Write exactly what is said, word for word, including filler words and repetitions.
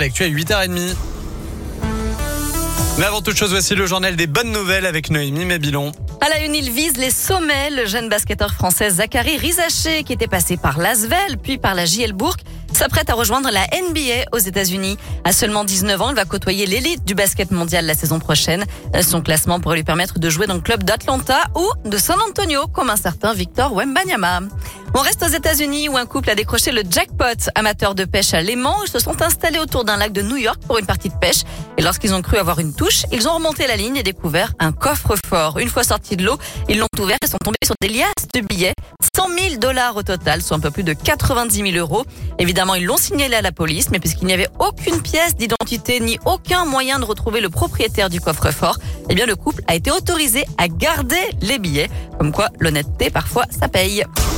l'actu à huit heures trente. Mais avant toute chose, voici le journal des bonnes nouvelles avec Noémie Mabilon. À la une, il vise les sommets. Le jeune basketteur français Zachary Rizaché, qui était passé par l'Asvel, puis par la J L Bourg, s'apprête à rejoindre la N B A aux États-Unis. À seulement dix-neuf ans, il va côtoyer l'élite du basket mondial la saison prochaine. Son classement pourrait lui permettre de jouer dans le club d'Atlanta ou de San Antonio, comme un certain Victor Wembanyama. On reste aux États-Unis où un couple a décroché le jackpot. Amateurs de pêche à l'aimant, ils se sont installés autour d'un lac de New York pour une partie de pêche. Et lorsqu'ils ont cru avoir une touche, ils ont remonté la ligne et découvert un coffre-fort. Une fois sortis de l'eau, ils l'ont ouvert et sont tombés sur des liasses de billets. cent mille dollars au total, soit un peu plus de quatre-vingt-dix mille euros. Évidemment, ils l'ont signalé à la police, mais puisqu'il n'y avait aucune pièce d'identité ni aucun moyen de retrouver le propriétaire du coffre-fort, eh bien, le couple a été autorisé à garder les billets. Comme quoi, l'honnêteté, parfois, ça paye.